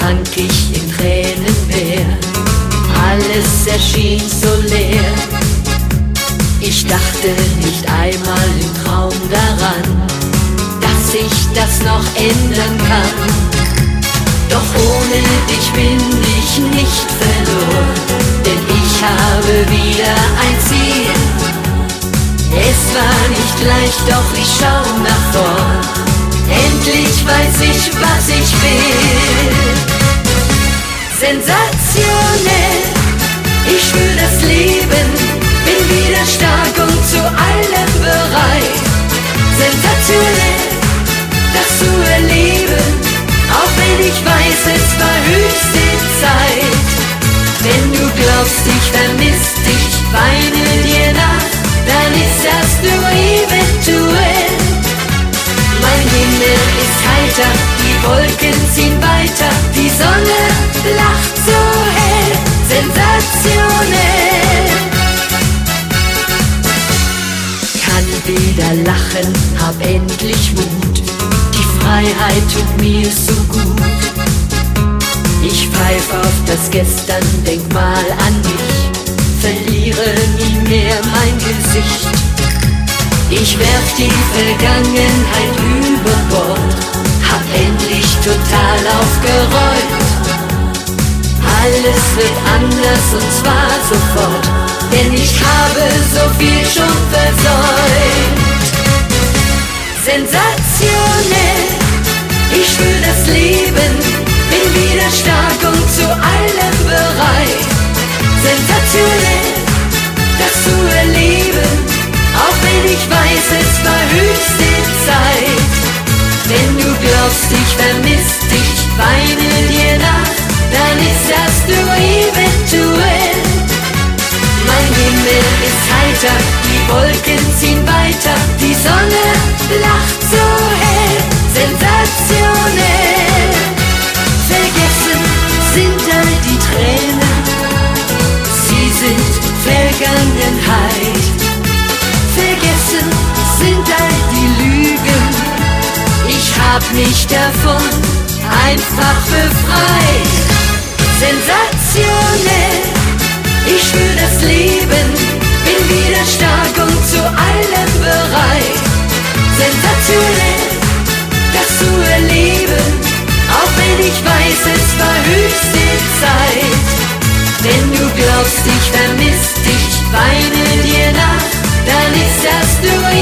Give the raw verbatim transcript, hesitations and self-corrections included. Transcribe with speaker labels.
Speaker 1: sank ich in Tränenmeer. Alles erschien so leer. Ich dachte nicht einmal im Traum daran, dass ich das noch ändern kann. Doch ohne dich bin ich nicht verloren, denn ich habe wieder ein Ziel. Es war nicht leicht, doch ich schau nach vorn. Endlich weiß ich, was ich will. Sensationell, ich spür das Leben, bin wieder stark und zu allem bereit. Sensationell, das zu erleben, auch wenn ich weiß, es war höchste Zeit. Wenn du glaubst, ich vermiss dich, weine dir nach, dann ist das nur eventuell. Mein Himmel ist heiter, die Wolken ziehen weiter, die Sonne lacht so hell, sensationell. Kann wieder lachen, hab endlich Mut, die Freiheit tut mir so gut. Ich pfeif auf das Gestern, denk mal an mich, verliere nie mehr mein Gesicht. Ich werf die Vergangenheit über Bord, hab endlich total aufgeräumt. Alles wird anders und zwar sofort, denn ich habe so viel schon versäumt. Sensationell, ich spür das Leben, bin wieder stark und zu allem bereit. Sensationell, das zu erleben, auch wenn ich weiß, es war höchste Zeit. Wenn du glaubst, ich vermiss dich, weine dir nach, dann ist das nur eventuell. Mein Himmel ist heiter, die Wolken ziehen weiter, die Sonne lacht so hell, sensationell. Vergessen sind all die Tränen, sie sind Vergangenheit. Vergessen sind all die Lügen, ich hab mich davon einfach befreit. Sensationell, ich spür das Leben, bin wieder stark und zu allem bereit. Sensationell, das zu erleben, auch wenn ich weiß, es war höchste Zeit. Wenn du glaubst, ich vermiss dich, weine dir nach, dann ist das nur